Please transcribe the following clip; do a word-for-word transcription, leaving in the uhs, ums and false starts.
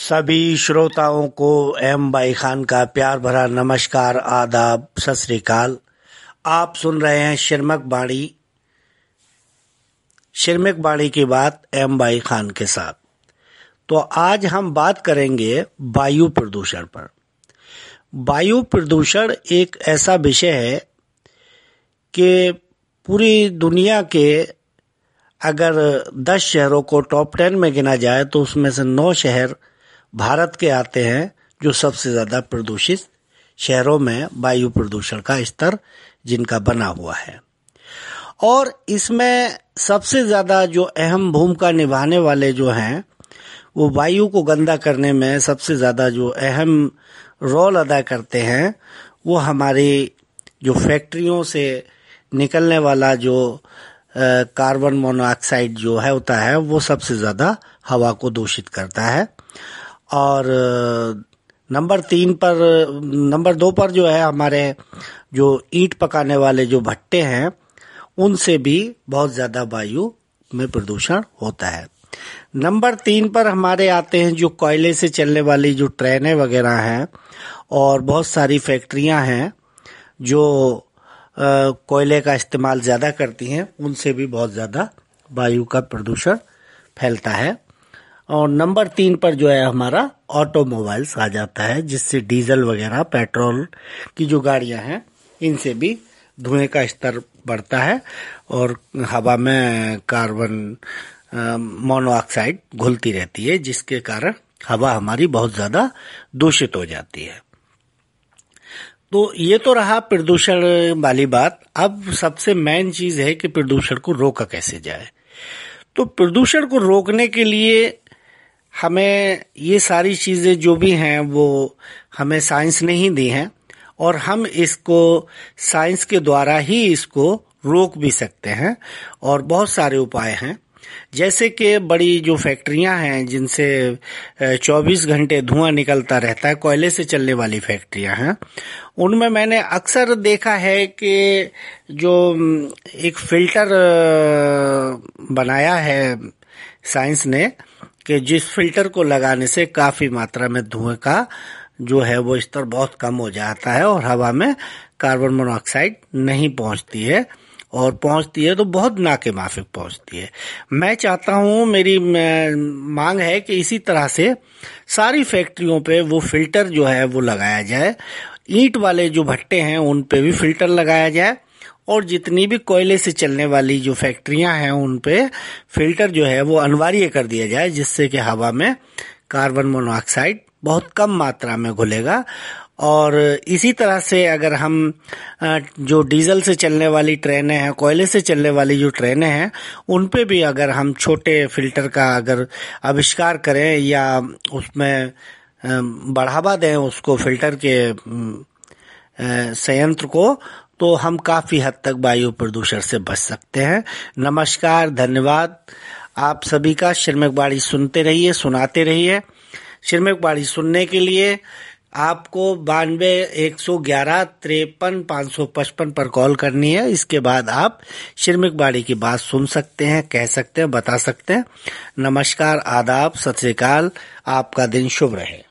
सभी श्रोताओं को एम बाई खान का प्यार भरा नमस्कार, आदाब, सत श्री अकाल। आप सुन रहे हैं शिरमक बाड़ी शिरमक बाड़ी की बात एम बाई खान के साथ। तो आज हम बात करेंगे वायु प्रदूषण पर। वायु प्रदूषण एक ऐसा विषय है कि पूरी दुनिया के अगर दस शहरों को टॉप टेन में गिना जाए तो उसमें से नौ शहर भारत के आते हैं, जो सबसे ज्यादा प्रदूषित शहरों में वायु प्रदूषण का स्तर जिनका बना हुआ है। और इसमें सबसे ज्यादा जो अहम भूमिका निभाने वाले जो हैं वो वायु को गंदा करने में सबसे ज्यादा जो अहम रोल अदा करते हैं वो हमारी जो फैक्ट्रियों से निकलने वाला जो कार्बन मोनोऑक्साइड जो है होता है वो सबसे ज्यादा हवा को दूषित करता है। और नंबर तीन पर नंबर दो पर जो है हमारे जो ईंट पकाने वाले जो भट्टे हैं उनसे भी बहुत ज्यादा वायु में प्रदूषण होता है। नंबर तीन पर हमारे आते हैं जो कोयले से चलने वाली जो ट्रेनें वगैरह हैं और बहुत सारी फैक्ट्रियां हैं जो कोयले का इस्तेमाल ज्यादा करती हैं, उनसे भी बहुत ज्यादा वायु का प्रदूषण फैलता है। और नंबर तीन पर जो है हमारा ऑटोमोबाइल्स आ जाता है, जिससे डीजल वगैरह पेट्रोल की जो गाड़ियां हैं इनसे भी धुएं का स्तर बढ़ता है और हवा में कार्बन मोनोऑक्साइड घुलती रहती है, जिसके कारण हवा हमारी बहुत ज्यादा दूषित हो जाती है। तो ये तो रहा प्रदूषण वाली बात। अब सबसे मेन चीज है कि प्रदूषण को रोका कैसे जाए। तो प्रदूषण को रोकने के लिए हमें ये सारी चीजें जो भी हैं वो हमें साइंस ने ही दी हैं और हम इसको साइंस के द्वारा ही इसको रोक भी सकते हैं। और बहुत सारे उपाय हैं, जैसे कि बड़ी जो फैक्ट्रियां हैं जिनसे चौबीस घंटे धुआं निकलता रहता है, कोयले से चलने वाली फैक्ट्रियां हैं, उनमें मैंने अक्सर देखा है कि जो एक फिल्टर बनाया है साइंस ने कि जिस फिल्टर को लगाने से काफी मात्रा में धुएं का जो है वो स्तर बहुत कम हो जाता है और हवा में कार्बन मोनोऑक्साइड नहीं पहुंचती है, और पहुंचती है तो बहुत ना के माफिक पहुंचती है। मैं चाहता हूं, मेरी मांग है कि इसी तरह से सारी फैक्ट्रियों पे वो फिल्टर जो है वो लगाया जाए। ईंट वाले जो भट्टे हैं उन पे भी फिल्टर लगाया जाए और जितनी भी कोयले से चलने वाली जो फैक्ट्रियां हैं उन पे फिल्टर जो है वो अनिवार्य कर दिया जाए, जिससे कि हवा में कार्बन मोनोऑक्साइड बहुत कम मात्रा में घुलेगा। और इसी तरह से अगर हम जो डीजल से चलने वाली ट्रेनें हैं, कोयले से चलने वाली जो ट्रेनें हैं, उन पे भी अगर हम छोटे फिल्टर का अगर आविष्कार करें या उसमें बढ़ावा दें उसको फिल्टर के संयंत्र को, तो हम काफी हद तक वायु प्रदूषण से बच सकते हैं। नमस्कार, धन्यवाद आप सभी का। शिरमक बाड़ी सुनते रहिए, सुनाते रहिए। शिरमक बाड़ी सुनने के लिए आपको बानवे एक सौ ग्यारह तिरपन पाँच सौ पचपन पर कॉल करनी है। इसके बाद आप शिरमक बाड़ी की बात सुन सकते हैं, कह सकते हैं, बता सकते हैं। नमस्कार, आदाब, सत श्री अकाल। आपका दिन शुभ रहे।